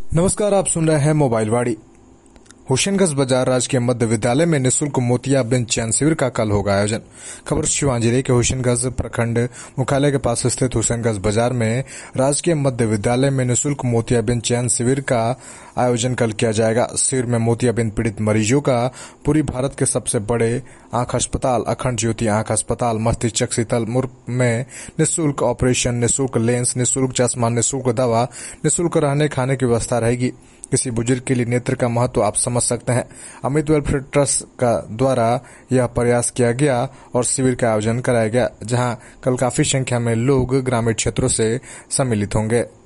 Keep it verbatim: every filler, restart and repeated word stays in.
नमस्कार, आप सुन रहे हैं मोबाइल वाड़ी। हुसैनगंज बाजार राजकीय मध्य विद्यालय में निःशुल्क मोतियाबिंद चयन शिविर का कल होगा आयोजन। खबर शिवांजली के हुसैनगंज प्रखंड मुख्यालय के पास स्थित हुसैनगंज बाजार में राजकीय मध्य विद्यालय में निःशुल्क मोतियाबिंद चयन शिविर का आयोजन कल किया जाएगा। शिविर में मोतियाबिंद पीड़ित मरीजों का पूरी भारत के सबसे बड़े आंख अस्पताल अखंड ज्योति आंख अस्पताल मस्तिष्क शीतल मुर्ग में निःशुल्क ऑपरेशन, निःशुल्क लेंस, निःशुल्क चश्मा, निःशुल्क दवा, निःशुल्क रहने खाने की व्यवस्था रहेगी। किसी बुजुर्ग के लिए नेत्र का महत्व आप समझ सकते हैं। अमित वेलफेयर ट्रस्ट का द्वारा यह प्रयास किया गया और शिविर का आयोजन कराया गया, जहां कल काफी संख्या में लोग ग्रामीण क्षेत्रों से सम्मिलित होंगे।